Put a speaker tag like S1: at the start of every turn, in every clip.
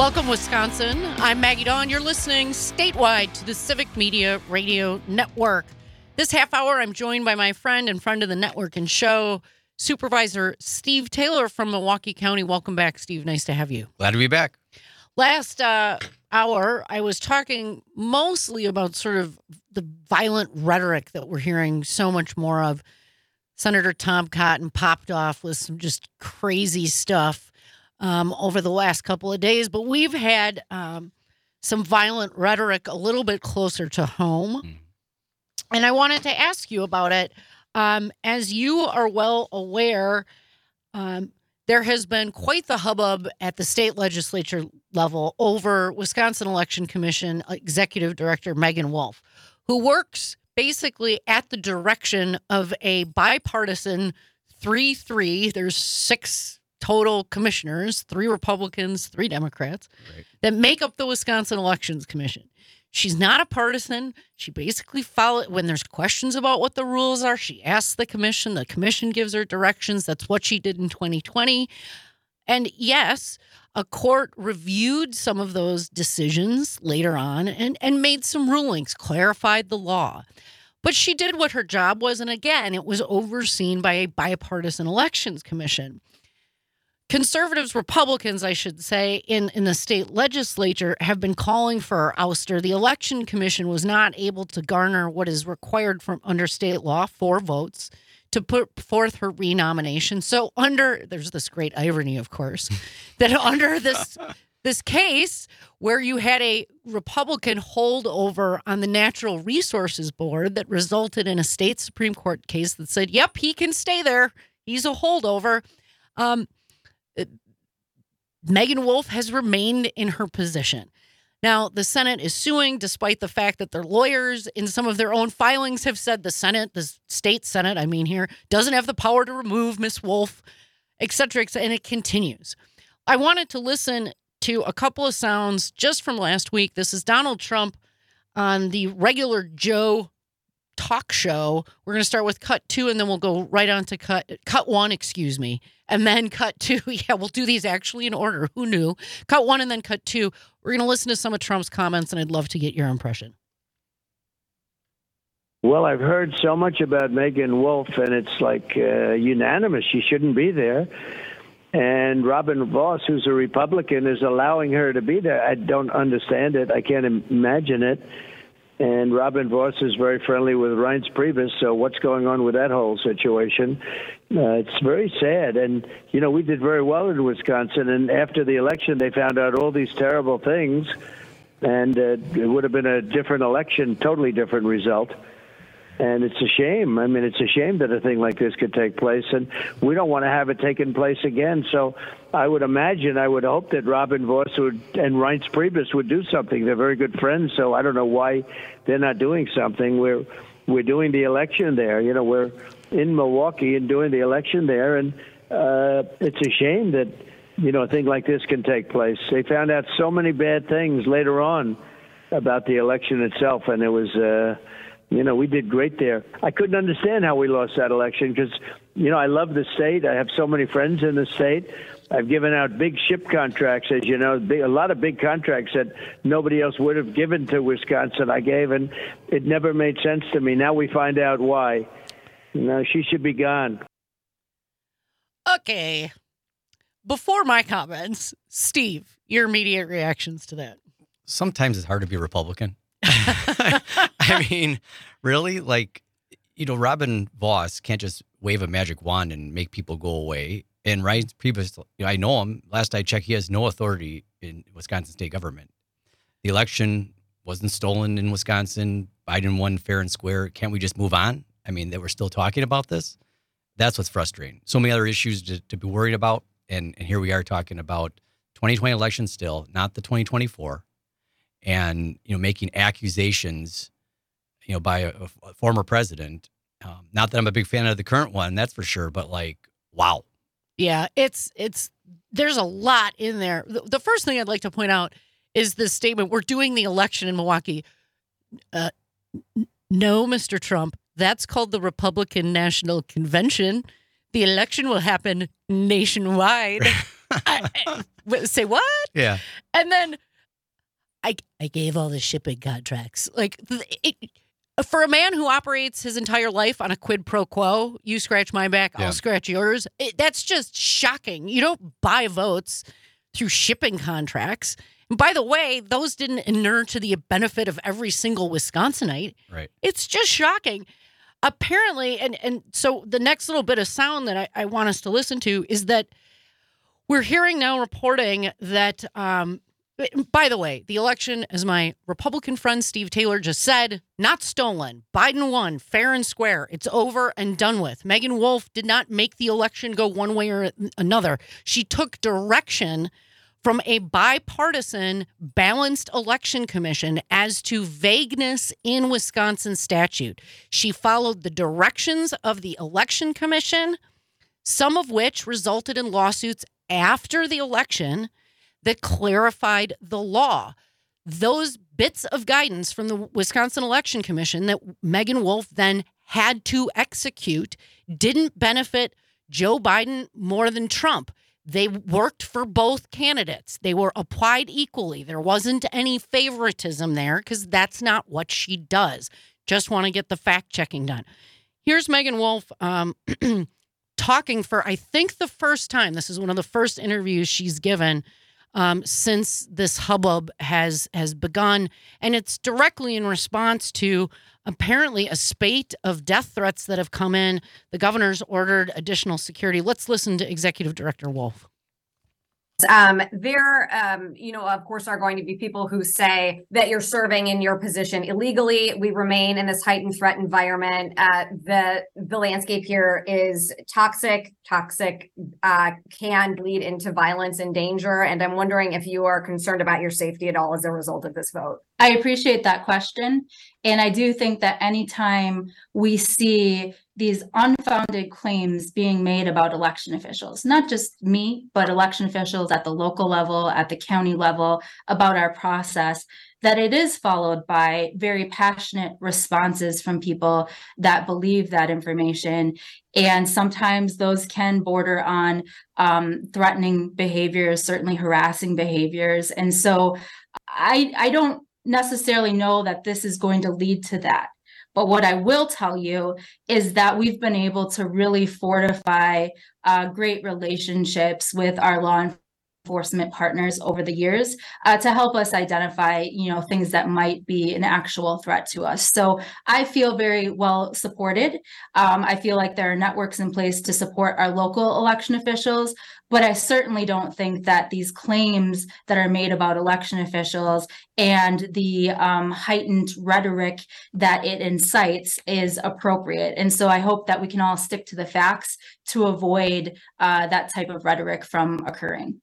S1: Welcome, Wisconsin. I'm Maggie Dawn. You're listening statewide to the Civic Media Radio Network. This half hour, I'm joined by my friend and friend of the network and show, Supervisor Steve Taylor from Milwaukee County. Welcome back, Steve. Nice to have you.
S2: Glad to be back.
S1: Last hour, I was talking mostly about sort of the violent rhetoric that we're hearing so much more of. Senator Tom Cotton popped off with some just crazy stuff over the last couple of days, but we've had some violent rhetoric a little bit closer to home. And I wanted to ask you about it. As you are well aware, there has been quite the hubbub at the state legislature level over Wisconsin Election Commission Executive Director Megan Wolf, who works basically at the direction of a bipartisan 3-3. There's 6 total commissioners, 3 Republicans, 3 Democrats, right, that make up the Wisconsin Elections Commission. She's not a partisan. She basically follows, when there's questions about what the rules are, she asks the commission gives her directions. That's what she did in 2020. And yes, a court reviewed some of those decisions later on and made some rulings, clarified the law. But she did what her job was, and again, it was overseen by a bipartisan elections commission. Conservatives, Republicans, I should say, in the state legislature have been calling for her ouster. The election commission was not able to garner what is required from under state law, 4 votes, to put forth her renomination. So there's this great irony, of course, that under this case where you had a Republican holdover on the Natural Resources Board that resulted in a state Supreme Court case that said, yep, he can stay there. He's a holdover. Megan Wolf has remained in her position. Now, the Senate is suing despite the fact that their lawyers in some of their own filings have said the state Senate, doesn't have the power to remove Miss Wolf, et cetera, and it continues. I wanted to listen to a couple of sounds just from last week. This is Donald Trump on the Regular Joe talk show. We're going to start with cut 2, and then we'll go right on to cut 1, and then cut 2. Yeah, we'll do these actually in order. Who knew? Cut 1 and then cut 2. We're going to listen to some of Trump's comments, and I'd love to get your impression.
S3: Well, I've heard so much about Megan Wolf, and it's like unanimous. She shouldn't be there. And Robin Vos, who's a Republican, is allowing her to be there. I don't understand it. I can't imagine it. And Robin Vos is very friendly with Reince Priebus, so what's going on with that whole situation? It's very sad. And, we did very well in Wisconsin, and after the election, they found out all these terrible things, and it would have been a different election, totally different result. And it's a shame. It's a shame that a thing like this could take place, and we don't want to have it taken place again. So I would hope that Robin Vos and Reince Priebus would do something. They're very good friends, so I don't know why they're not doing something. We're doing the election there. We're in Milwaukee and doing the election there, and it's a shame that, a thing like this can take place. They found out so many bad things later on about the election itself, and it was... we did great there. I couldn't understand how we lost that election because, I love the state. I have so many friends in the state. I've given out big ship contracts, as you know, a lot of big contracts that nobody else would have given to Wisconsin. I gave, and it never made sense to me. Now we find out why. She should be gone.
S1: Okay. Before my comments, Steve, your immediate reactions to that.
S2: Sometimes it's hard to be a Republican. Really? Robin Vos can't just wave a magic wand and make people go away. And Reince Priebus, I know him. Last I checked, he has no authority in Wisconsin state government. The election wasn't stolen in Wisconsin. Biden won fair and square. Can't we just move on? That we're still talking about this. That's what's frustrating. So many other issues to be worried about. And here we are talking about 2020 election still, not the 2024. And, making accusations, by a former president. Not that I'm a big fan of the current one, that's for sure, but wow.
S1: Yeah, there's a lot in there. The first thing I'd like to point out is this statement, we're doing the election in Milwaukee. No, Mr. Trump, that's called the Republican National Convention. The election will happen nationwide. Say what?
S2: Yeah.
S1: And then I gave all the shipping contracts. Like, for a man who operates his entire life on a quid pro quo, you scratch my back, I'll scratch yours. That's just shocking. You don't buy votes through shipping contracts. And by the way, those didn't inure to the benefit of every single Wisconsinite.
S2: Right.
S1: It's just shocking. Apparently, and so the next little bit of sound that I want us to listen to is that we're hearing now reporting that, by the way, the election, as my Republican friend Steve Taylor just said, not stolen. Biden won, fair and square. It's over and done with. Megan Wolf did not make the election go one way or another. She took direction from a bipartisan, balanced election commission as to vagueness in Wisconsin statute. She followed the directions of the election commission, some of which resulted in lawsuits after the election that clarified the law. Those bits of guidance from the Wisconsin Election Commission that Megan Wolf then had to execute didn't benefit Joe Biden more than Trump. They worked for both candidates. They were applied equally. There wasn't any favoritism there because that's not what she does. Just want to get the fact checking done. Here's Megan Wolf talking for, I think, the first time. This is one of the first interviews she's given since this hubbub has begun. And it's directly in response to apparently a spate of death threats that have come in. The governor's ordered additional security. Let's listen to Executive Director Wolf.
S4: There, of course, are going to be people who say that you're serving in your position illegally. We remain in this heightened threat environment. The landscape here is toxic. Toxic can lead into violence and danger. And I'm wondering if you are concerned about your safety at all as a result of this vote.
S5: I appreciate that question. And I do think that anytime we see these unfounded claims being made about election officials, not just me, but election officials at the local level, at the county level, about our process, that it is followed by very passionate responses from people that believe that information. And sometimes those can border on threatening behaviors, certainly harassing behaviors. And so I don't necessarily know that this is going to lead to that. But what I will tell you is that we've been able to really fortify great relationships with our law enforcement partners over the years to help us identify, things that might be an actual threat to us. So I feel very well supported. I feel like there are networks in place to support our local election officials, but I certainly don't think that these claims that are made about election officials and the heightened rhetoric that it incites is appropriate. And so I hope that we can all stick to the facts to avoid that type of rhetoric from occurring.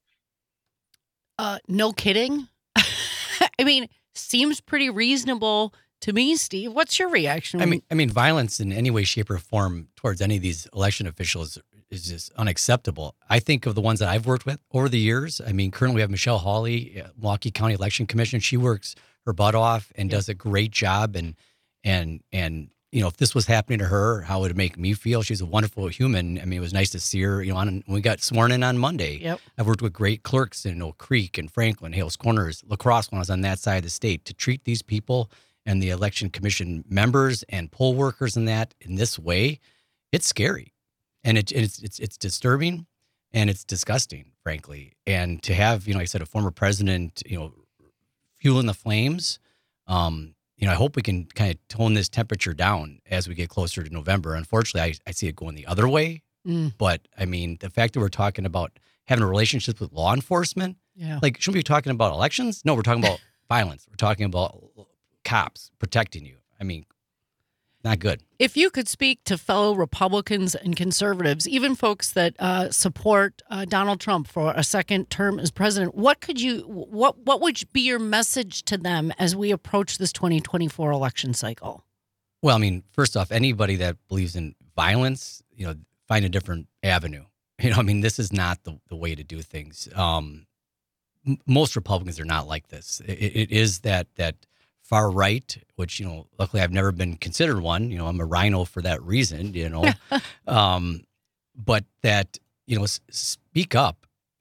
S1: No kidding. I mean, seems pretty reasonable to me, Steve. What's your reaction?
S2: I mean, violence in any way, shape, or form towards any of these election officials is just unacceptable. I think of the ones that I've worked with over the years. I mean, currently we have Michelle Hawley, Milwaukee County Election Commission. She works her butt off and does a great job. And if this was happening to her, how would it make me feel? She's a wonderful human. I mean, it was nice to see her, when we got sworn in on Monday.
S1: Yep. I've
S2: worked with great clerks in Oak Creek and Franklin, Hales Corners, La Crosse when I was on that side of the state. To treat these people and the election commission members and poll workers in this way, it's scary. And it's disturbing and it's disgusting, frankly. And to have, like I said, a former president, fueling the flames, I hope we can kind of tone this temperature down as we get closer to November. Unfortunately, I see it going the other way. But I mean, the fact that we're talking about having a relationship with law enforcement, shouldn't we be talking about elections? No, we're talking about violence. We're talking about cops protecting you. I mean, not good.
S1: If you could speak to fellow Republicans and conservatives, even folks that support Donald Trump for a second term as president, what would be your message to them as we approach this 2024 election cycle?
S2: Well, I mean, first off, anybody that believes in violence, find a different avenue. This is not the way to do things. Most Republicans are not like this. It is that far right, which, luckily I've never been considered one. I'm a rhino for that reason, but that, speak up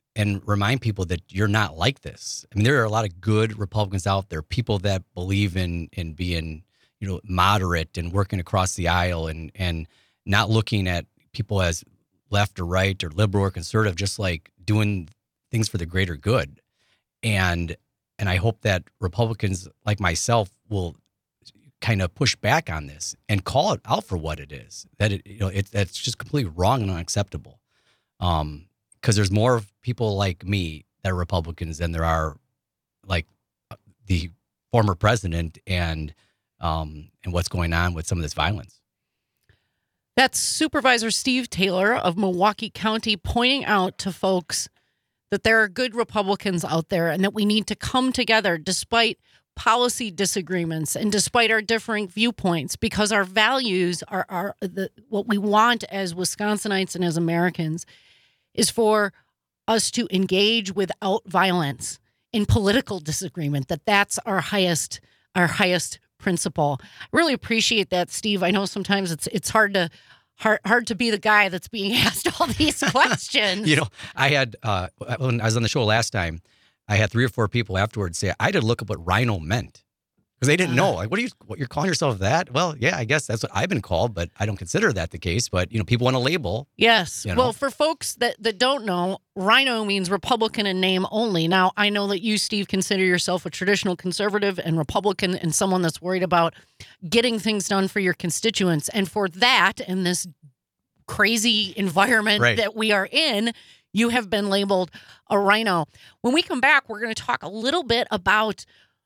S2: and remind people that you're not like this. I mean, there are a lot of good Republicans out there, people that believe in being, moderate and working across the aisle and not looking at people as left or right or liberal or conservative, just like doing things for the greater good. And I hope that Republicans like myself will kind of push back on this and call it out for what it is. That that's just completely wrong and unacceptable. Because there's more people like me that are Republicans than there are like the former president and what's going on with some of this violence.
S1: That's Supervisor Steve Taylor of Milwaukee County pointing out to folks that there are good Republicans out there and that we need to come together despite policy disagreements and despite our differing viewpoints, because our values are what we want as Wisconsinites and as Americans is for us to engage without violence in political disagreement, that's our highest principle. I really appreciate that, Steve. I know sometimes it's hard to be the guy that's being asked all these questions.
S2: I had when I was on the show last time, I had 3 or 4 people afterwards say I had to look up what rhino meant because they didn't know. Like, what you're calling yourself that? Well, yeah, I guess that's what I've been called, but I don't consider that the case. But people want a label.
S1: Yes. Well, for folks that don't know, rhino means Republican in name only. Now, I know that you, Steve, consider yourself a traditional conservative and Republican and someone that's worried about getting things done for your constituents. And for that, in this crazy environment that we are in, you have been labeled a rhino. When we come back, we're going to talk a little bit about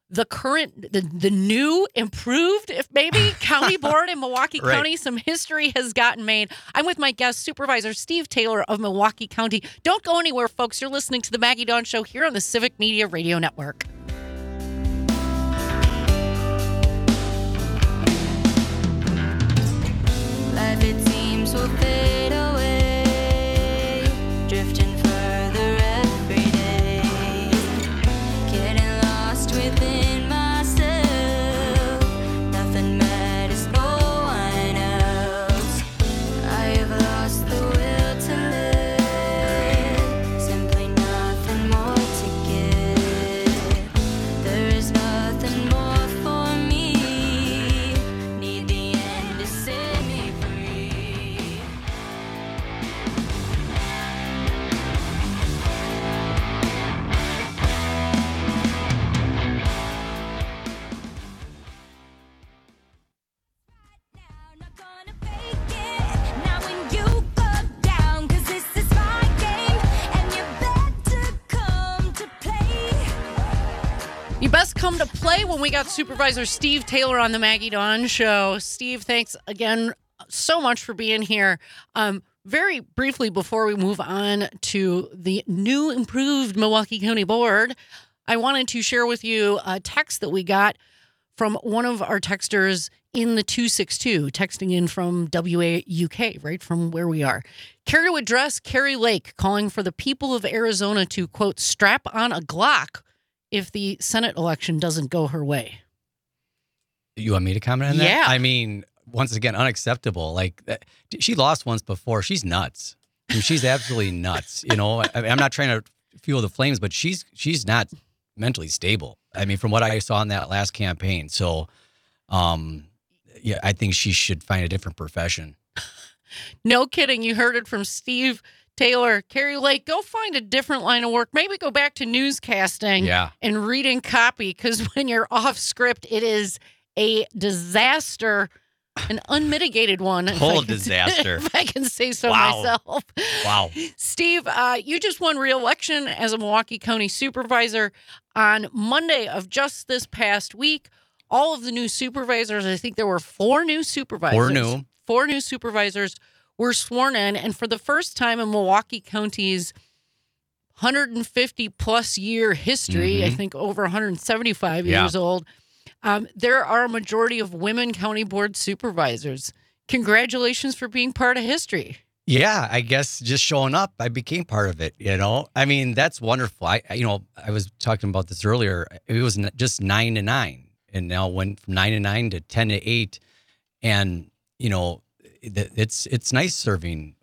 S1: the new, improved, if maybe, county board in Milwaukee County. Some history has gotten made. I'm with my guest, Supervisor Steve Taylor of Milwaukee County. Don't go anywhere, folks. You're listening to the Maggie Dawn Show here on the Civic Media Radio Network.
S6: Life, it seems, will fade away, drifting further every day, getting lost within myself. Nothing matters, no one else. I have lost the will to live, simply nothing more to give. There is nothing more for me, need the end to set me free. Now, not gonna fake it. Now when you go down, 'cause this is my game, and you better come to play.
S1: You best come to play when we got Supervisor Steve Taylor on the Maggie Dawn Show. Steve, thanks again so much for being here. Very briefly, before we move on to the new improved Milwaukee County Board, I wanted to share with you a text that we got from one of our texters in the 262, texting in from WAUK, right from where we are. Care to address Carrie Lake, calling for the people of Arizona to, quote, strap on a Glock if the Senate election doesn't go her way.
S2: You want me to comment on that?
S1: Yeah.
S2: I mean, once again, unacceptable. Like, she lost once before. She's nuts. I mean, she's absolutely nuts. I'm not trying to fuel the flames, but she's not mentally stable. I mean, from what I saw in that last campaign. So, yeah, I think she should find a different profession.
S1: No kidding. You heard it from Steve Taylor. Carrie Lake, go find a different line of work. Maybe go back to newscasting and reading copy, because when you're off script, it is a disaster, an unmitigated one.
S2: Whole disaster.
S1: If I can say so myself.
S2: Wow.
S1: Steve, you just won re-election as a Milwaukee County supervisor on Monday of just this past week. All of the new supervisors, I think there were 4 new supervisors. 4 new supervisors were sworn in. And for the first time in Milwaukee County's 150 plus year history, I think over 175 years old, there are a majority of women county board supervisors. Congratulations for being part of history.
S2: Yeah, I guess just showing up, I became part of it, I mean, that's wonderful. I was talking about this earlier. It was just 9 to 9, and now went from 9 to 9 to 10 to 8. And, it's nice serving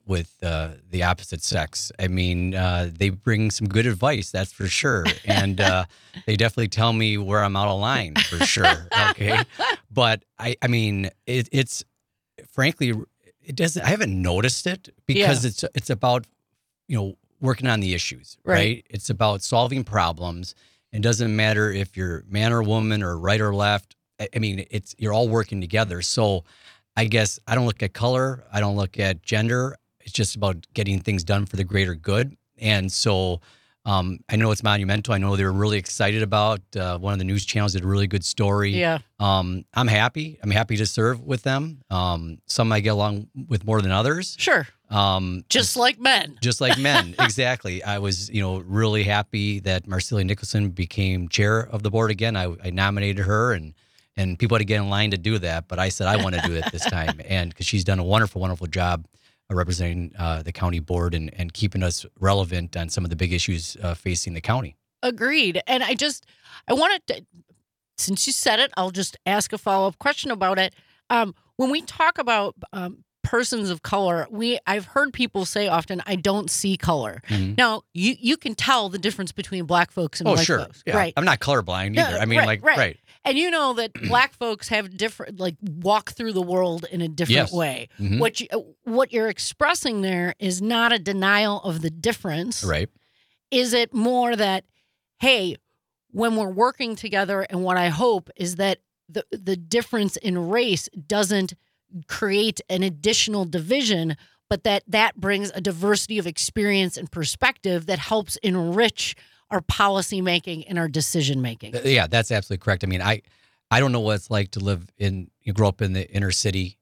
S2: with the opposite sex. I mean, they bring some good advice, that's for sure, and they definitely tell me where I'm out of line for sure. Okay, but I mean, it's frankly, it doesn't. I haven't noticed it because it's about working on the issues, right? It's about solving problems. It doesn't matter if you're man or woman or right or left. I mean, you're all working together. So I guess I don't look at color. I don't look at gender. It's just about getting things done for the greater good. And so I know it's monumental. I know they were really excited about one of the news channels did a really good story.
S1: Yeah.
S2: I'm happy. I'm happy to serve with them. Some I get along with more than others.
S1: Sure. Just like men.
S2: Just like men, exactly. I was, really happy that Marcelia Nicholson became chair of the board again. I nominated her, and people had to get in line to do that. But I said I want to do it this time, and because she's done a wonderful, wonderful job representing the county board and keeping us relevant on some of the big issues facing the county.
S1: Agreed. And I wanted to, since you said it, I'll just ask a follow-up question about it. When we talk about persons of color, I've heard people say often, I don't see color.
S2: Mm-hmm.
S1: Now, you can tell the difference between black folks and white folks.
S2: Yeah.
S1: Right.
S2: I'm not colorblind either. I mean, right.
S1: And you know that black folks have different, walk through the world in a different way.
S2: Mm-hmm.
S1: What you're expressing there is not a denial of the difference.
S2: Right.
S1: Is it more that, hey, when we're working together, and what I hope is that the difference in race doesn't create an additional division, but that brings a diversity of experience and perspective that helps enrich our policy making and our decision making.
S2: Yeah, that's absolutely correct. I mean, I don't know what it's like to grow up in the inner city,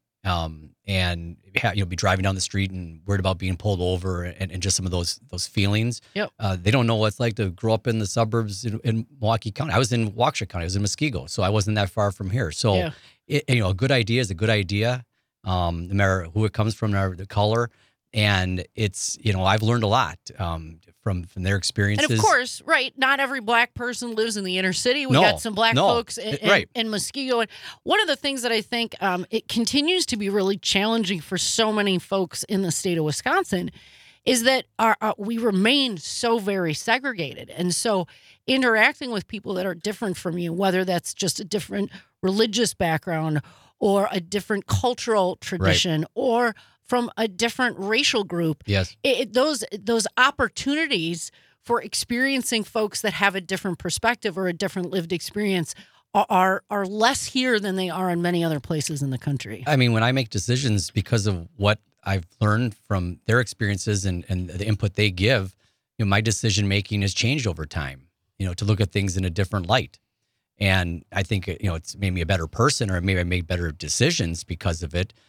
S2: and be driving down the street and worried about being pulled over and just some of those feelings.
S1: Yep.
S2: They don't know what it's like to grow up in the suburbs in Milwaukee County. I was in Waukesha County. I was in Muskego, so I wasn't that far from here. So, a good idea is a good idea, no matter who it comes from, or the color. And it's, I've learned a lot from their experiences.
S1: And of course, right, not every black person lives in the inner city. We got some black folks in Muskego. And one of the things that I think it continues to be really challenging for so many folks in the state of Wisconsin is that we remain so very segregated. And so interacting with people that are different from you, whether that's just a different religious background or a different cultural tradition or from a different racial group.
S2: Yes.
S1: Those opportunities for experiencing folks that have a different perspective or a different lived experience are less here than they are in many other places in the country.
S2: I mean, when I make decisions because of what I've learned from their experiences and the input they give, my decision making has changed over time, to look at things in a different light. And I think, it's made me a better person, or maybe I make better decisions because of it.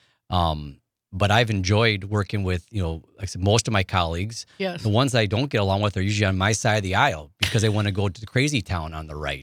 S2: But I've enjoyed working with, like I said, most of my colleagues.
S1: Yes.
S2: The ones I don't get along with are usually on my side of the aisle because they want to go to the crazy town on the right,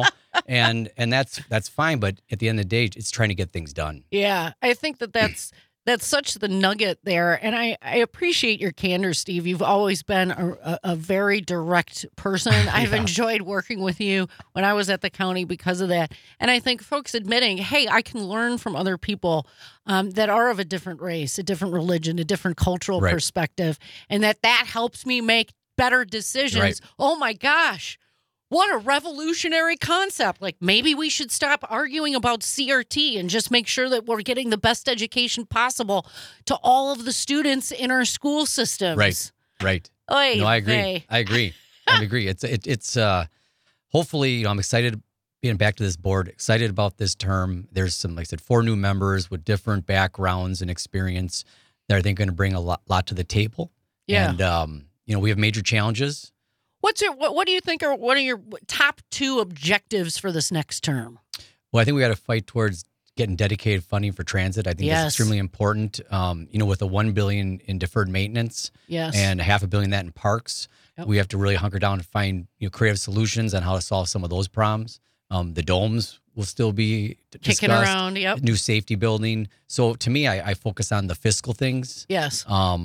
S2: and that's fine. But at the end of the day, it's trying to get things done.
S1: Yeah, I think that's such the nugget there. And I appreciate your candor, Steve. You've always been a very direct person. I've enjoyed working with you when I was at the county because of that. And I think folks admitting, hey, I can learn from other people that are of a different race, a different religion, a different cultural perspective, and that helps me make better decisions.
S2: Right.
S1: Oh my gosh. What a revolutionary concept. Maybe we should stop arguing about CRT and just make sure that we're getting the best education possible to all of the students in our school systems.
S2: Right.
S1: Oy
S2: No, I agree.
S1: vey.
S2: I agree. It's hopefully, I'm excited being back to this board, excited about this term. There's some, like I said, 4 new members with different backgrounds and experience that I think are going to bring a lot to the table.
S1: Yeah.
S2: And, we have major challenges.
S1: What do you think are one of your top 2 objectives for this next term?
S2: Well, I think we got to fight towards getting dedicated funding for transit. I think that's extremely important. With the $1 billion in deferred maintenance and $500 million that in parks, we have to really hunker down and find creative solutions on how to solve some of those problems. The domes will still be
S1: kicking
S2: discussed.
S1: around. Yep.
S2: New safety building. So to me, I focus on the fiscal things.
S1: Yes.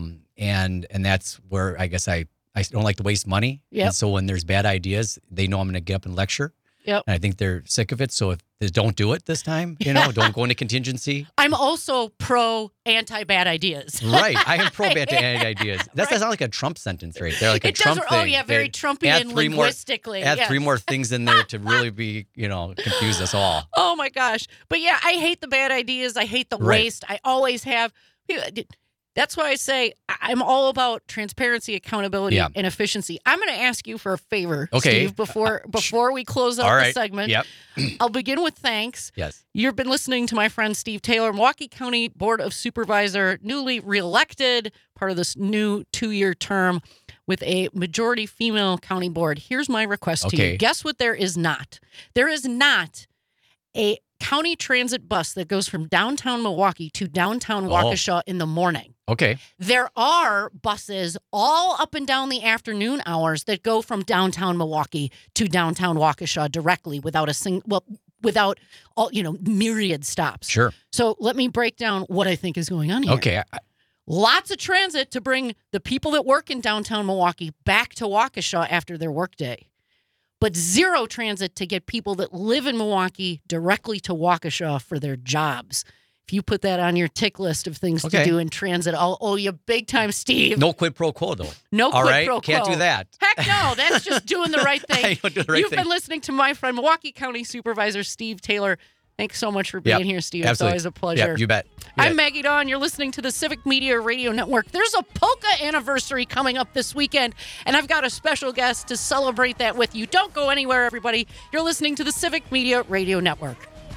S2: And that's where I guess I don't like to waste money.
S1: Yep.
S2: And so when there's bad ideas, they know I'm going to get up and lecture.
S1: Yep.
S2: And I think they're sick of it. So if they don't do it this time, don't go into contingency.
S1: I'm also pro anti-bad ideas.
S2: Right. I am pro bad ideas. That sounds like a Trump sentence right there. Like a
S1: It
S2: Trump
S1: does.
S2: thing.
S1: Oh, yeah, very
S2: They
S1: Trumpian
S2: add three more-
S1: linguistically.
S2: Add
S1: yes.
S2: 3 more things in there to really be, confuse us all.
S1: Oh my gosh. But yeah, I hate the bad ideas. I hate the
S2: Right.
S1: waste. I always have. That's why I say I'm all about transparency, accountability,
S2: Yeah.
S1: and efficiency. I'm going to ask you for a favor,
S2: Okay.
S1: Steve, before we close out
S2: All
S1: the
S2: right.
S1: segment.
S2: Yep.
S1: I'll begin with thanks.
S2: Yes.
S1: You've been listening to my friend Steve Taylor, Milwaukee County Board of Supervisor, newly reelected, part of this new 2-year term with a majority female county board. Here's my request to
S2: Okay.
S1: you. Guess what there is not? There is not a county transit bus that goes from downtown Milwaukee to downtown Waukesha in the morning.
S2: Okay.
S1: There are buses all up and down the afternoon hours that go from downtown Milwaukee to downtown Waukesha directly without without all, myriad stops.
S2: Sure.
S1: So let me break down what I think is going on here.
S2: Okay.
S1: Lots of transit to bring the people that work in downtown Milwaukee back to Waukesha after their workday, but zero transit to get people that live in Milwaukee directly to Waukesha for their jobs. If you put that on your tick list of things to
S2: Okay.
S1: do in transit, I'll owe you big time, Steve.
S2: No quid pro quo, though.
S1: No
S2: All
S1: quid
S2: right.
S1: pro quo.
S2: Can't do that.
S1: Heck no, that's just doing the right thing.
S2: I don't do the right
S1: You've
S2: thing.
S1: been listening to my friend, Milwaukee County Supervisor Steve Taylor. Thanks so much for being
S2: Yep.
S1: here, Steve.
S2: Absolutely.
S1: It's always a pleasure.
S2: Yeah, you bet.
S1: I'm Maggie Dawn. You're listening to the Civic Media Radio Network. There's a polka anniversary coming up this weekend, and I've got a special guest to celebrate that with you. Don't go anywhere, everybody. You're listening to the Civic Media Radio Network.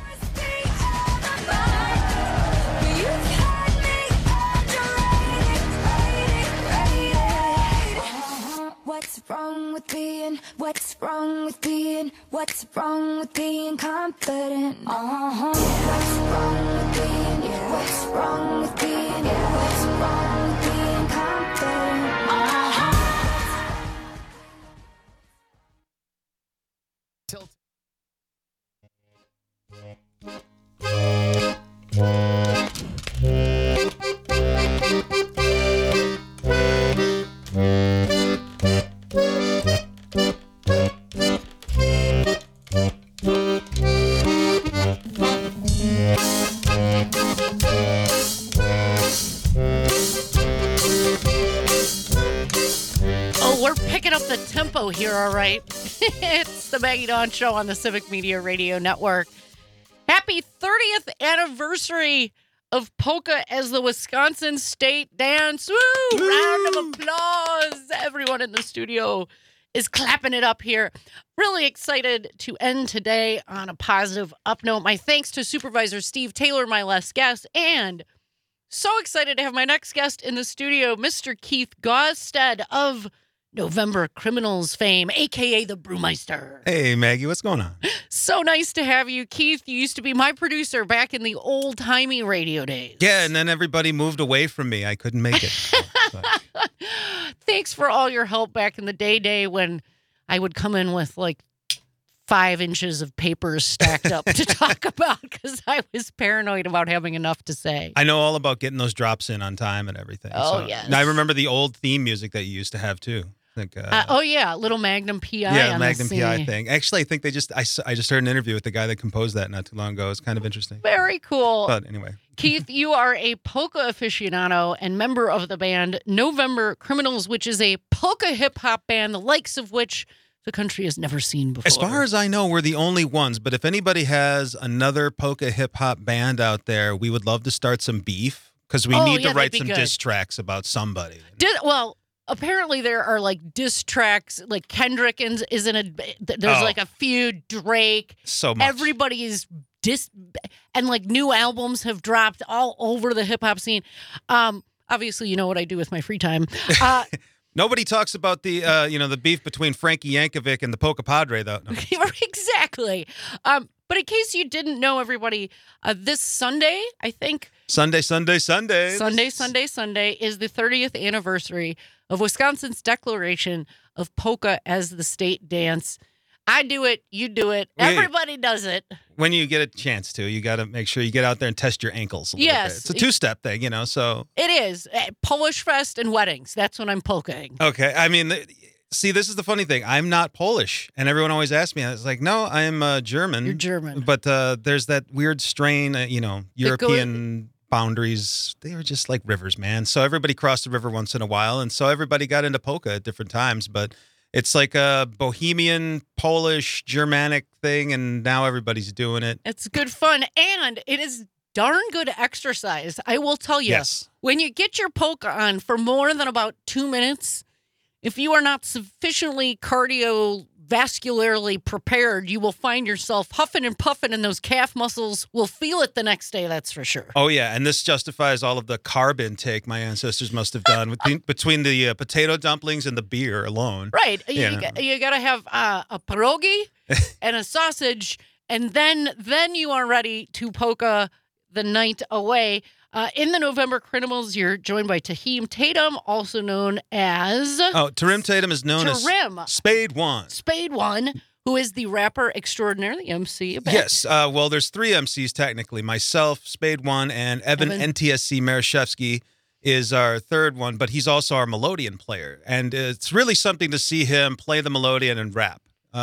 S6: What's wrong with being confident? What's wrong with being confident?
S1: Oh, we're picking up the tempo here, all right. It's the Maggie Dawn Show on the Civic Media Radio Network. Happy 30th anniversary of polka as the Wisconsin state dance. Woo! Round of applause. Everyone in the studio is clapping it up here. Really excited to end today on a positive up note. My thanks to Supervisor Steve Taylor, my last guest, and so excited to have my next guest in the studio, Mr. Keith Gosstead of November Criminals fame, a.k.a. the Brewmeister.
S7: Hey, Maggie, what's going on?
S1: So nice to have you. Keith, you used to be my producer back in the old-timey radio days.
S7: Yeah, and then everybody moved away from me. I couldn't make it. So.
S1: Thanks for all your help back in the day when I would come in with like 5 inches of papers stacked up to talk about because I was paranoid about having enough to say.
S7: I know all about getting those drops in on time and everything.
S1: Oh, yes.
S7: And I remember the old theme music that you used to have, too. I think,
S1: Oh, yeah, little Magnum PI
S7: yeah,
S1: on
S7: Magnum
S1: the
S7: PI
S1: scene.
S7: thing. Actually, I think I just heard an interview with the guy that composed that not too long ago. It's kind of interesting.
S1: Very cool.
S7: But anyway.
S1: Keith, you are a polka aficionado and member of the band November Criminals, which is a polka hip-hop band, the likes of which the country has never seen before.
S7: As far as I know, we're the only ones. But if anybody has another polka hip-hop band out there, we would love to start some beef because we
S1: Oh,
S7: need
S1: yeah,
S7: to
S1: that'd
S7: write
S1: be
S7: some
S1: good.
S7: diss tracks about somebody.
S1: Well, apparently there are like diss tracks, like Kendrick is in a. There's
S7: Oh.
S1: like a few Drake.
S7: So much.
S1: Everybody is and like new albums have dropped all over the hip hop scene. Obviously, you know what I do with my free time.
S7: Nobody talks about the the beef between Frankie Yankovic and the Polka Padre, though. No.
S1: Exactly. But in case you didn't know, everybody, this Sunday, I think.
S7: Sunday is
S1: Sunday is the 30th anniversary of Wisconsin's declaration of polka as the state dance. I do it. You do it.
S7: Yeah.
S1: Everybody does it.
S7: When you get a chance to, you got to make sure you get out there and test your ankles a little
S1: Yes.
S7: bit. It's a two-step thing, so.
S1: It is. Polish Fest and weddings. That's when I'm polkaing.
S7: Okay. I mean, see, this is the funny thing. I'm not Polish, and everyone always asks me. I was like, no, I'm German.
S1: You're German.
S7: But there's that weird strain, European boundaries. They were just like rivers, man. So everybody crossed the river once in a while, and so everybody got into polka at different times. But it's like a Bohemian, Polish, Germanic thing, and now everybody's doing it.
S1: It's good fun, and it is darn good exercise. I will tell you,
S7: Yes.
S1: when you get your polka on for more than about 2 minutes, if you are not sufficiently cardiovascularly prepared, you will find yourself huffing and puffing, and those calf muscles will feel it the next day, that's for sure.
S7: Oh, yeah. And this justifies all of the carb intake my ancestors must have done between the potato dumplings and the beer alone.
S1: Right.
S7: Yeah.
S1: You got to have a pierogi and a sausage, and then you are ready to polka the night away. In the November Criminals, you're joined by Tahim Tatum, also known as
S7: Oh, Tarim Tatum is known
S1: Tarim.
S7: as Spade One.
S1: Spade One, who is the rapper extraordinaire, the MC.
S7: Yes. Well, there's 3 MCs technically. Myself, Spade One, and Evan NTSC Marashevsky is our third one, but he's also our melodian player. And it's really something to see him play the melodian and rap.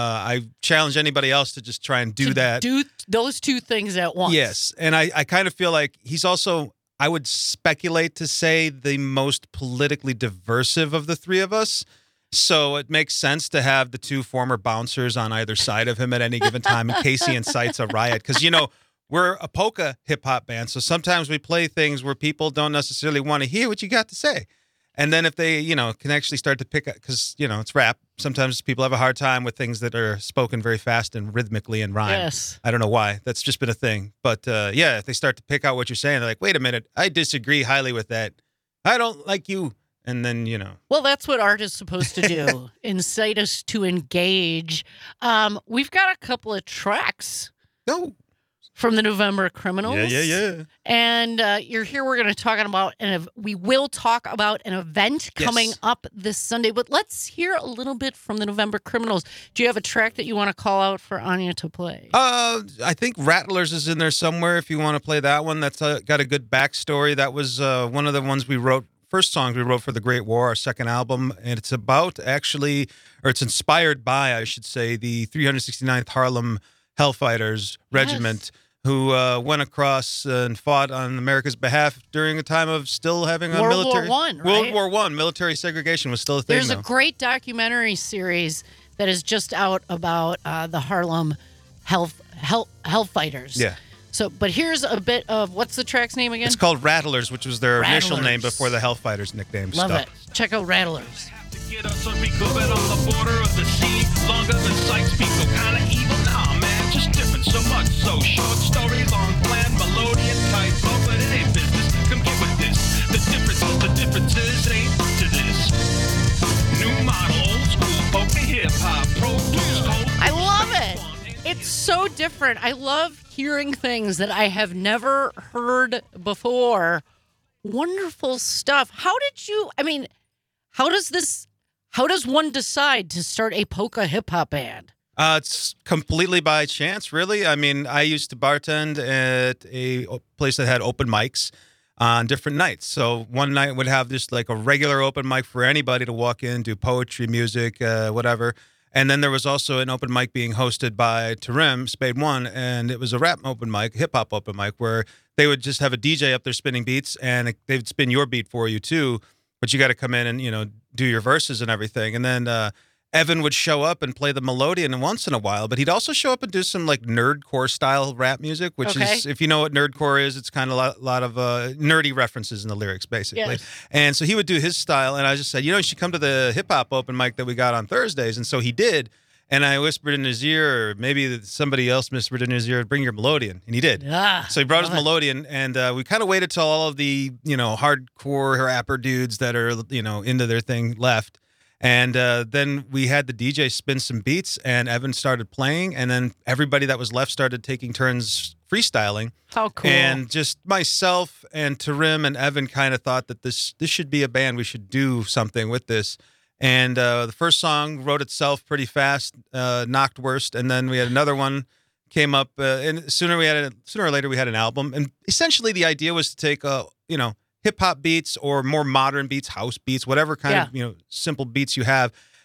S7: I challenge anybody else to just try and do that.
S1: Do those two things at once.
S7: Yes. And I kind of feel like he's also, I would speculate to say, the most politically diversive of the 3 of us. So it makes sense to have the 2 former bouncers on either side of him at any given time in case he incites a riot. Because, we're a polka hip-hop band, so sometimes we play things where people don't necessarily want to hear what you got to say. And then if they, can actually start to pick up, because, it's rap. Sometimes people have a hard time with things that are spoken very fast and rhythmically and rhyme.
S1: Yes.
S7: I don't know why. That's just been a thing. But, if they start to pick out what you're saying, they're like, wait a minute, I disagree highly with that. I don't like you. And then,
S1: Well, that's what art is supposed to do, incite us to engage. We've got a couple of tracks
S7: No.
S1: from the November Criminals.
S7: Yeah.
S1: And you're here. We're going to talk about, and we will talk about an event coming
S7: Yes.
S1: up this Sunday. But let's hear a little bit from the November Criminals. Do you have a track that you want to call out for Anya to play?
S7: I think Rattlers is in there somewhere if you want to play that one. That's got a good backstory. That was one of the ones first songs we wrote for The Great War, our second album. And it's about it's inspired by, I should say, the 369th Harlem Hellfighters Regiment, who went across and fought on America's behalf during a time of still having a
S1: World
S7: military...
S1: War I, right?
S7: World War I. Military segregation was still a thing,
S1: There's
S7: though.
S1: a great documentary series that is just out about the Harlem Hellfighters.
S7: Yeah.
S1: So, but here's a bit of, what's the track's name again?
S7: It's called Rattlers, which was their initial name
S1: Rattlers.
S7: before the Hellfighters nickname
S1: Love
S7: stuck.
S1: it. Check out Rattlers.
S8: Get us or be covered on the border of the sea. Longer than Sykes people, kinda evil. Nah, man, just different. So much so short story, long plan, melodian type. Oh, but it ain't business. Come get with this. The differences ain't to this. New model, old school, polka hip hop, produce cold.
S1: I love it. It's so different. I love hearing things that I have never heard before. Wonderful stuff. How does one decide to start a polka hip hop band?
S7: It's completely by chance, really. I mean, I used to bartend at a place that had open mics on different nights. So one night would have just like a regular open mic for anybody to walk in, do poetry, music, whatever. And then there was also an open mic being hosted by Tarim, Spade One, and it was a rap open mic, hip hop open mic, where they would just have a DJ up there spinning beats, and they'd spin your beat for you too. But you got to come in and do your verses and everything. And then Evan would show up and play the melodian once in a while, but he'd also show up and do some like nerdcore style rap music, which is, if you know what nerdcore is, it's kind of a lot of nerdy references in the lyrics, basically.
S1: Yes.
S7: And so he would do his style, and I just said, you should come to the hip hop open mic that we got on Thursdays. And so he did. And I whispered in his ear, or maybe somebody else whispered in his ear, bring your melodian. And he did.
S1: Yeah.
S7: So he brought his melodian, and we kind of waited till all of the, hardcore rapper dudes that are, into their thing left. And then we had the DJ spin some beats, and Evan started playing, and then everybody that was left started taking turns freestyling.
S1: How cool.
S7: And just myself and Tarim and Evan kind of thought that this should be a band. We should do something with this. And the first song wrote itself pretty fast, Knocked Worst, and then we had another one came up, and sooner or later we had an album. And essentially the idea was to take hip hop beats or more modern beats, house beats, whatever kind of simple beats you have,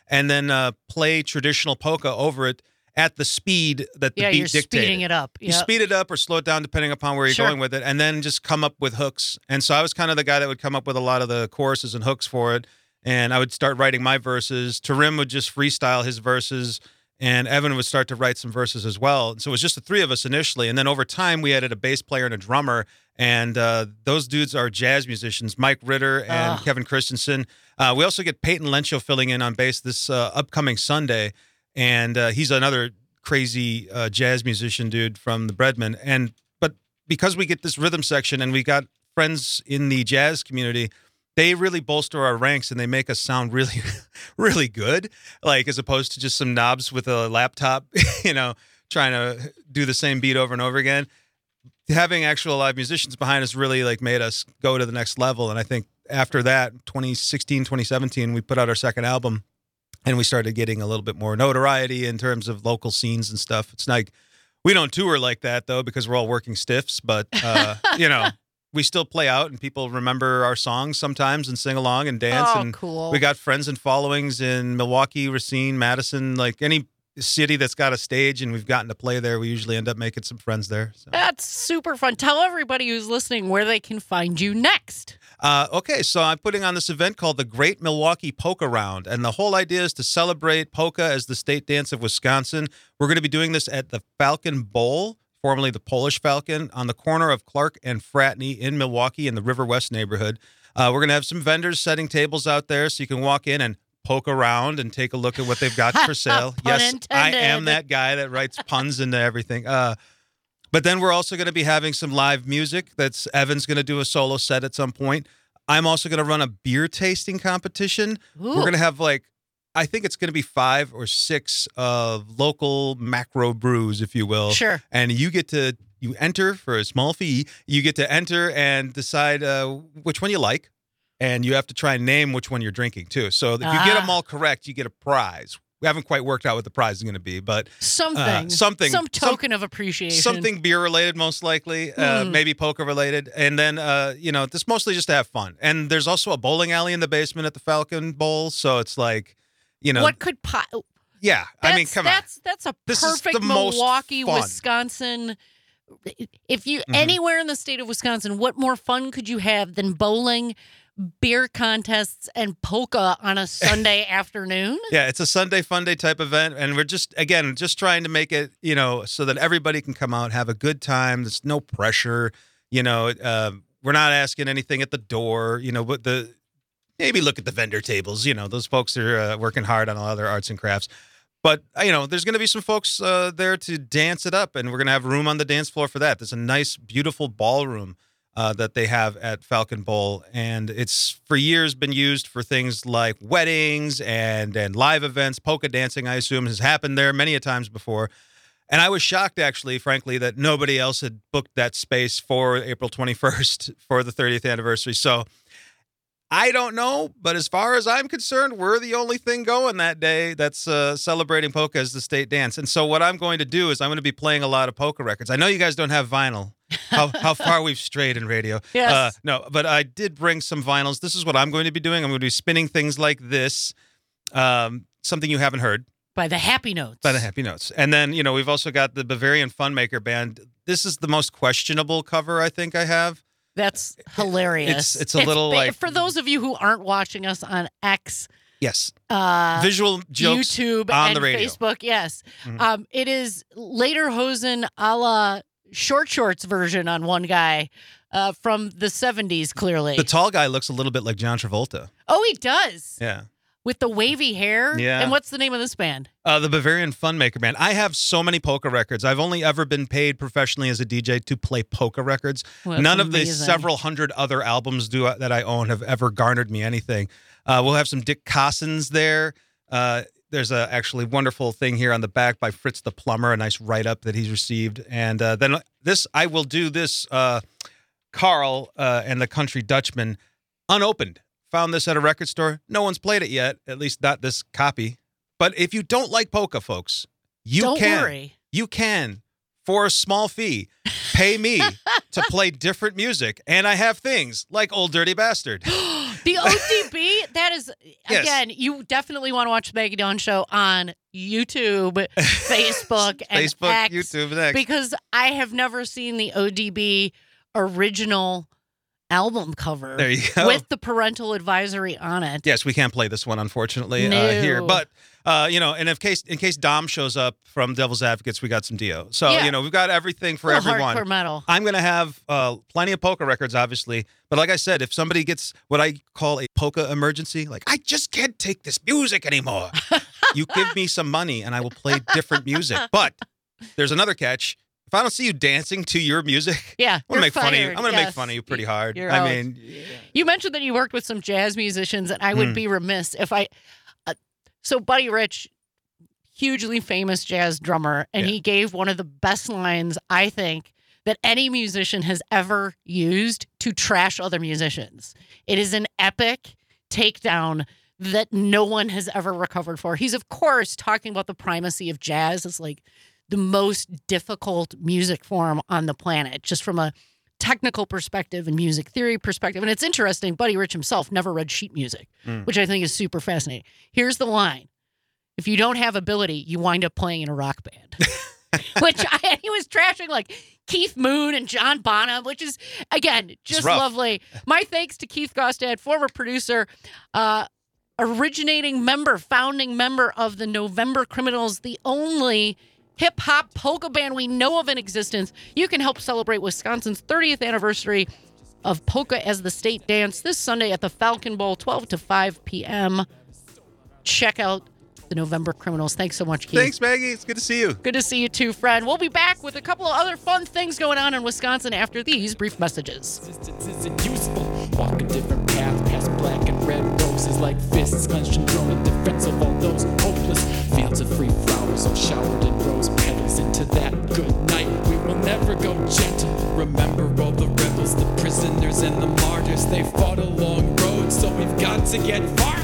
S7: and then play traditional polka over it at the speed that the
S1: Yeah,
S7: beat
S1: you're
S7: dictated.
S1: speeding it up.
S7: You
S1: Yep.
S7: speed it up or slow it down depending upon where you're
S1: Sure.
S7: going with it, and then just come up with hooks. And so I was kind of the guy that would come up with a lot of the choruses and hooks for it, and I would start writing my verses. Tarim would just freestyle his verses, and Evan would start to write some verses as well. So it was just the three of us initially, and then over time we added a bass player and a drummer, and those dudes are jazz musicians, Mike Ritter and Kevin Christensen. We also get Peyton Lencho filling in on bass this upcoming Sunday, and he's another crazy jazz musician dude from the Breadman. But because we get this rhythm section and we got friends in the jazz community, they really bolster our ranks and they make us sound really, really good. Like as opposed to just some knobs with a laptop, trying to do the same beat over and over again. Having actual live musicians behind us really like made us go to the next level. And I think after that, 2016, 2017, we put out our second album. And we started getting a little bit more notoriety in terms of local scenes and stuff. It's like we don't tour like that though because we're all working stiffs, but we still play out and people remember our songs sometimes and sing along and dance.
S1: Oh,
S7: and
S1: cool.
S7: we got friends and followings in Milwaukee, Racine, Madison, like any city that's got a stage and we've gotten to play there. We usually end up making some friends there. So.
S1: That's super fun. Tell everybody who's listening where they can find you next.
S7: Okay, so I'm putting on this event called the Great Milwaukee Polka Round, and the whole idea is to celebrate polka as the state dance of Wisconsin. We're going to be doing this at the Falcon Bowl, formerly the Polish Falcon, on the corner of Clark and Fratney in Milwaukee in the River West neighborhood. We're going to have some vendors setting tables out there so you can walk in and poke around and take a look at what they've got for sale.
S1: Pun
S7: Yes, I
S1: intended.
S7: am that guy that writes puns into everything. But then we're also going to be having some live music. Evan's going to do a solo set at some point. I'm also going to run a beer tasting competition.
S1: Ooh.
S7: We're going to have I think it's going to be 5 or 6 of local macro brews, if you will.
S1: Sure.
S7: And you enter for a small fee. You get to enter and decide which one you like. And you have to try and name which one you're drinking too. So if you get them all correct, you get a prize. We haven't quite worked out what the prize is going to be, but
S1: Something. Some token of appreciation.
S7: something beer related, most likely, maybe poker related, and then this mostly just to have fun. And there's also a bowling alley in the basement at the Falcon Bowl, so it's like,
S1: What could
S7: yeah. I mean, come on.
S1: That's a
S7: This is
S1: perfect
S7: the most
S1: Milwaukee,
S7: fun.
S1: Wisconsin. If you anywhere in the state of Wisconsin, what more fun could you have than bowling, beer contests, and polka on a Sunday afternoon?
S7: Yeah, it's a Sunday fun day type event, and we're just trying to make it, so that everybody can come out, have a good time. There's no pressure, we're not asking anything at the door, but maybe look at the vendor tables. Those folks are working hard on a lot of their arts and crafts. But, there's going to be some folks there to dance it up, and we're going to have room on the dance floor for that. There's a nice, beautiful ballroom that they have at Falcon Bowl, and it's for years been used for things like weddings and live events. Polka dancing, I assume, has happened there many a times before. And I was shocked, actually, frankly, that nobody else had booked that space for April 21st for the 30th anniversary. So I don't know, but as far as I'm concerned, we're the only thing going that day that's celebrating polka as the state dance. And so what I'm going to do is I'm going to be playing a lot of polka records. I know you guys don't have vinyl. How far we've strayed in radio.
S1: Yes.
S7: No, but I did bring some vinyls. This is what I'm going to be doing. I'm going to be spinning things like this, something you haven't heard.
S1: By the Happy Notes.
S7: By the Happy Notes. And then, we've also got the Bavarian Funmaker Band. This is the most questionable cover I think I have.
S1: That's hilarious.
S7: It's a little like...
S1: For those of you who aren't watching us on X,
S7: yes, visual jokes
S1: YouTube
S7: on
S1: and
S7: the radio.
S1: Facebook, yes. It is Lederhosen a la Short Shorts version on one guy from the 70s, clearly.
S7: The tall guy looks a little bit like John Travolta.
S1: Oh, he does.
S7: Yeah.
S1: With the wavy hair.
S7: Yeah.
S1: And what's the name of this band?
S7: The Bavarian Funmaker Band. I have so many polka records. I've only ever been paid professionally as a DJ to play polka records.
S1: Well, that's
S7: None of the
S1: amazing.
S7: several hundred other albums that I own have ever garnered me anything. We'll have some Dick Cossins there. There's a actually wonderful thing here on the back by Fritz the Plumber, a nice write-up that he's received. And then I will do this, Carl and the Country Dutchman, unopened. Found this at a record store. No one's played it yet, at least not this copy. But if you don't like polka, folks,
S1: Don't worry.
S7: You can, for a small fee, pay me to play different music. And I have things like Old Dirty Bastard.
S1: The ODB, that is,
S7: Yes.
S1: again, you definitely want to watch the Maggie Dawn Show on YouTube, Facebook, and
S7: Facebook,
S1: X,
S7: YouTube, and X.
S1: because I have never seen the ODB original album cover
S7: There you go.
S1: with the parental advisory on it.
S7: Yes, we can't play this one, unfortunately,
S1: No.
S7: here. But, and in case Dom shows up from Devil's Advocates, we got some Dio. So,
S1: Yeah.
S7: we've got everything for
S1: Little
S7: everyone.
S1: hardcore metal.
S7: I'm going to have plenty of polka records, obviously. But like I said, if somebody gets what I call a polka emergency, like, I just can't take this music anymore, you give me some money and I will play different music. But there's another catch. If I don't see you dancing to your music,
S1: Yeah,
S7: I'm going to make fun of you.
S1: fired.
S7: I'm going to make
S1: Yes.
S7: fun of you pretty hard.
S1: You're
S7: I
S1: out.
S7: mean,
S1: You mentioned that you worked with some jazz musicians, and I would be remiss if I. So, Buddy Rich, hugely famous jazz drummer, and
S7: Yeah.
S1: he gave one of the best lines, I think, that any musician has ever used to trash other musicians. It is an epic takedown that no one has ever recovered for. He's, of course, talking about the primacy of jazz as like the most difficult music form on the planet, just from a technical perspective and music theory perspective. And it's interesting, Buddy Rich himself never read sheet music, which I think is super fascinating. Here's the line. If you don't have ability, you wind up playing in a rock band. He was trashing like Keith Moon and John Bonham, which is, again, just
S7: rough.
S1: lovely. My thanks to Keith Gostad, former producer, originating member, founding member of the November Criminals, the only hip-hop polka band we know of in existence. You can help celebrate Wisconsin's 30th anniversary of polka as the state dance this Sunday at the Falcon Bowl, 12 to 5 p.m. Check out the November Criminals. Thanks so much, Keith.
S7: thanks, Maggie. It's good to see you.
S1: Good to see you too, friend. We'll be back with a couple of other fun things going on in Wisconsin after these brief messages.
S9: Resistance isn't useful. Walk a different path past black and red roses like fists clenched and drawn in defense of all those hopeless fields of free flowers all showered in rose petals. Into that good night, we will never go gentle. Remember all the rebels, the prisoners, and the martyrs. They fought a long road, so we've got to get farther.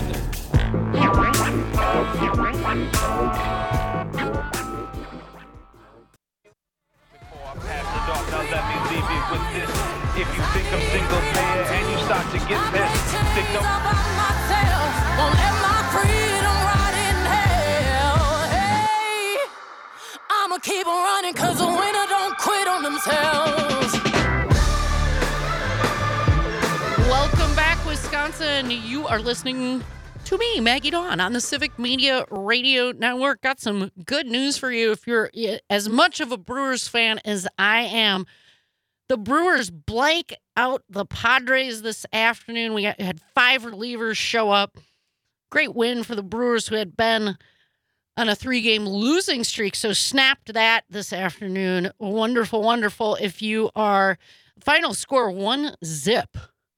S8: If you think I'm single player and you start to get pissed, think no.
S6: Won't let my freedom rot in hell. Hey, I'ma keep on running 'cause a winner don't quit on themselves.
S1: Welcome back, Wisconsin. You are listening to me, Maggie Dawn, on the Civic Media Radio Network. Got some good news for you if you're as much of a Brewers fan as I am. The Brewers blank out the Padres this afternoon. We had 5 relievers show up. Great win for the Brewers, who had been on a 3-game losing streak. So snapped that this afternoon. Wonderful, wonderful. If you are final score 1-0.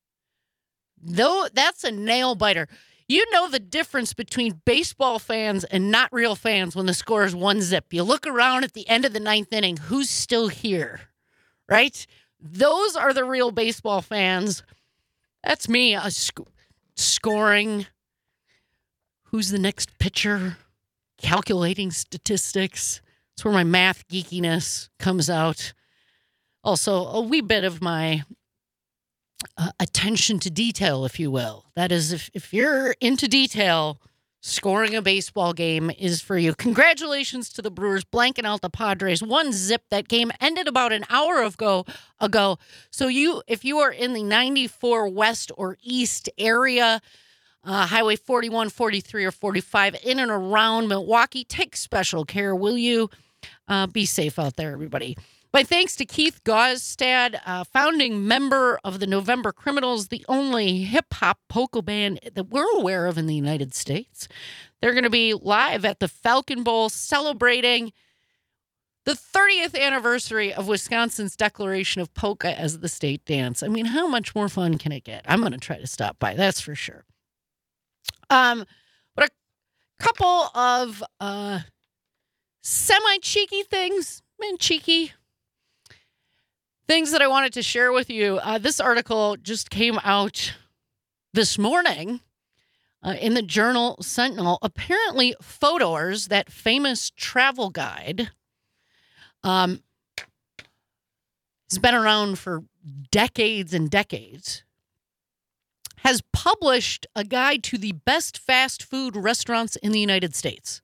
S1: Though that's a nail biter. You know the difference between baseball fans and not real fans when the score is 1-0. You look around at the end of the 9th inning, who's still here, right? Those are the real baseball fans. That's me, scoring. Who's the next pitcher? Calculating statistics. That's where my math geekiness comes out. Also, a wee bit of my attention to detail, if you will. That is, if you're into detail, scoring a baseball game is for you. Congratulations to the Brewers blanking out the Padres. 1-0. That game ended about an hour ago. So if you are in the 94 West or East area, Highway 41, 43, or 45, in and around Milwaukee, take special care, will you? Be safe out there, everybody. My thanks to Keith Gostad, founding member of the November Criminals, the only hip-hop polka band that we're aware of in the United States. They're going to be live at the Falcon Bowl celebrating the 30th anniversary of Wisconsin's declaration of polka as the state dance. I mean, how much more fun can it get? I'm going to try to stop by, that's for sure. But a couple of semi-cheeky things, cheeky things that I wanted to share with you. This article just came out this morning in the Journal Sentinel. Apparently, Fodor's, that famous travel guide, has been around for decades and decades, has published a guide to the best fast food restaurants in the United States.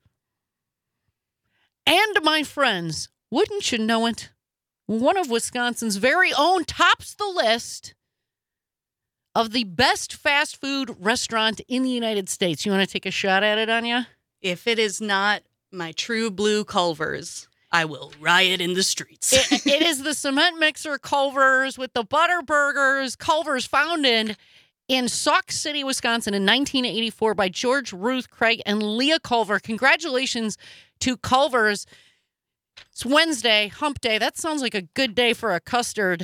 S1: And my friends, wouldn't you know it, one of Wisconsin's very own tops the list of the best fast food restaurant in the United States. You want to take a shot at it, Anya?
S10: If it is not my True Blue Culver's, I will riot in the streets.
S1: It is the cement mixer Culver's with the butter burgers. Culver's, founded in Sauk City, Wisconsin in 1984 by George, Ruth, Craig, and Leah Culver. Congratulations to Culver's. It's Wednesday, hump day. That sounds like a good day for a custard.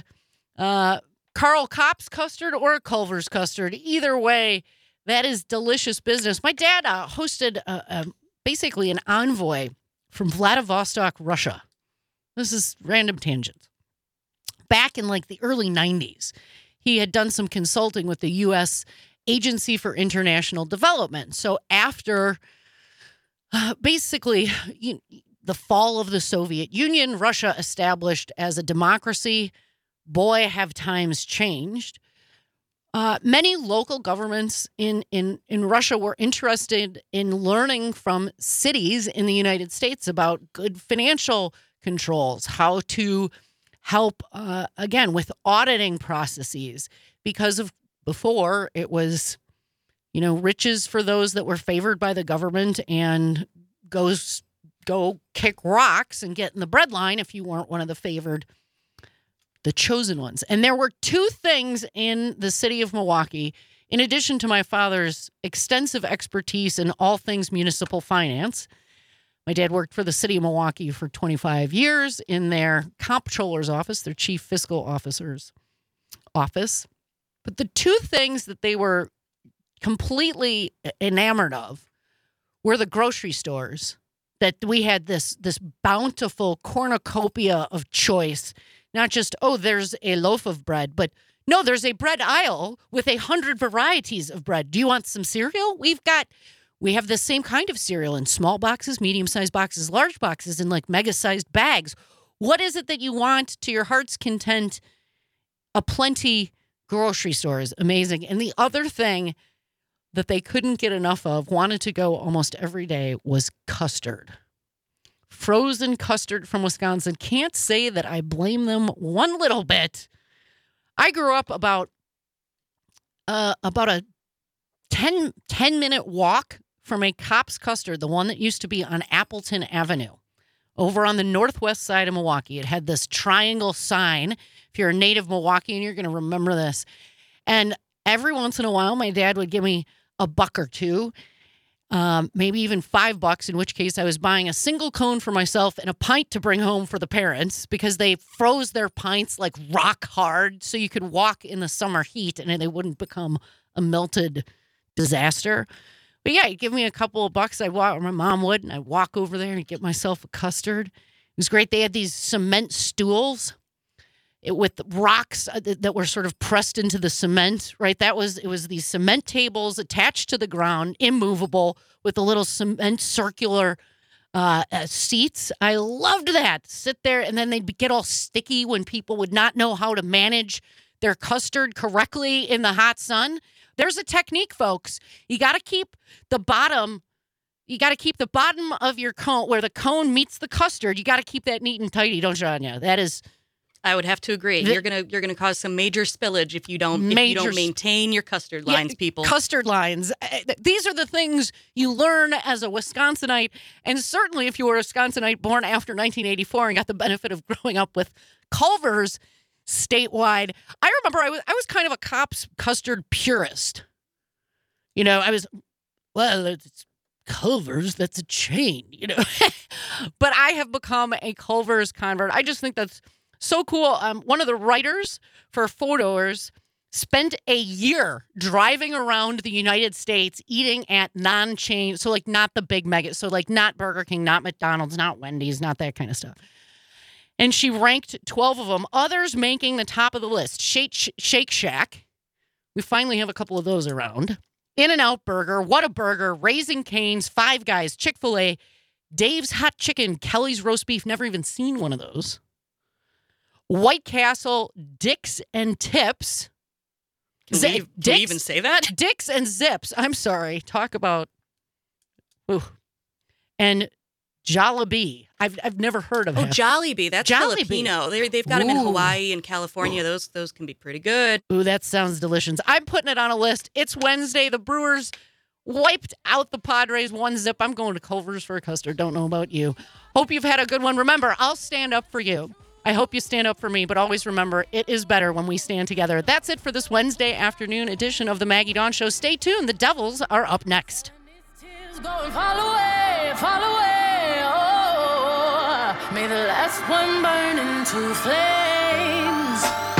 S1: Carl Kopp's custard or a Culver's custard. Either way, that is delicious business. My dad hosted basically an envoy from Vladivostok, Russia. This is random tangent. Back in like the early 90s, he had done some consulting with the U.S. Agency for International Development. So after basically the fall of the Soviet Union, Russia established as a democracy. Boy, have times changed. Many local governments in Russia were interested in learning from cities in the United States about good financial controls, how to help, again, with auditing processes. Because of before, it was, riches for those that were favored by the government and go kick rocks and get in the breadline if you weren't one of the favored, the chosen ones. And there were two things in the city of Milwaukee, in addition to my father's extensive expertise in all things municipal finance. My dad worked for the city of Milwaukee for 25 years in their comptroller's office, their chief fiscal officer's office. But the two things that they were completely enamored of were the grocery stores, that we had this bountiful cornucopia of choice. Not just, there's a loaf of bread, but no, there's a bread aisle with 100 varieties of bread. Do you want some cereal? We have the same kind of cereal in small boxes, medium-sized boxes, large boxes, and like mega-sized bags. What is it that you want to your heart's content? A plenty grocery store is amazing. And the other thing that they couldn't get enough of, wanted to go almost every day, was custard. Frozen custard from Wisconsin. Can't say that I blame them one little bit. I grew up about a 10-minute walk from a Kopp's custard, the one that used to be on Appleton Avenue, over on the northwest side of Milwaukee. It had this triangle sign. If you're a native Milwaukeean, you're going to remember this. And every once in a while, my dad would give me $1 or $2. Maybe even $5, in which case I was buying a single cone for myself and a pint to bring home for the parents, because they froze their pints like rock hard so you could walk in the summer heat and they wouldn't become a melted disaster. But yeah, he'd give me a couple of bucks. I'd walk, or my mom would, and I'd walk over there and get myself a custard. It was great. They had these cement stools with rocks that were sort of pressed into the cement, right? It was these cement tables attached to the ground, immovable, with the little cement circular seats. I loved that. Sit there, and then they'd get all sticky when people would not know how to manage their custard correctly in the hot sun. There's a technique, folks. You got to keep the bottom of your cone, where the cone meets the custard. You got to keep that neat and tidy, don't you, Anya? That is...
S10: I would have to agree. You're gonna cause some major spillage if you don't maintain your custard lines, people.
S1: Custard lines. These are the things you learn as a Wisconsinite, and certainly if you were a Wisconsinite born after 1984 and got the benefit of growing up with Culver's statewide. I remember I was kind of a Kopp's custard purist. It's Culver's, that's a chain, But I have become a Culver's convert. I just think that's so cool. One of the writers for Fodor's spent a year driving around the United States eating at non-chain, so like not the big mega, so like not Burger King, not McDonald's, not Wendy's, not that kind of stuff. And she ranked 12 of them. Others making the top of the list: Shake Shack. We finally have a couple of those around. In-N-Out Burger, Whataburger, Raising Cane's, Five Guys, Chick-fil-A, Dave's Hot Chicken, Kelly's Roast Beef. Never even seen one of those. White Castle, Dick's and Tips.
S10: Can we even say that?
S1: Dicks and Zips. I'm sorry. Talk about. Ooh. And Jollibee. I've never heard of it.
S10: Oh, Jollibee. That's Filipino. They've got them in Hawaii and California. Those can be pretty good.
S1: Ooh, that sounds delicious. I'm putting it on a list. It's Wednesday. The Brewers wiped out the Padres 1-0. I'm going to Culver's for a custard. Don't know about you. Hope you've had a good one. Remember, I'll stand up for you. I hope you stand up for me, but always remember, it is better when we stand together. That's it for this Wednesday afternoon edition of the Maggie Dawn Show. Stay tuned. The Devils are up next.
S6: Going fall away, oh, may the last one burn into flames.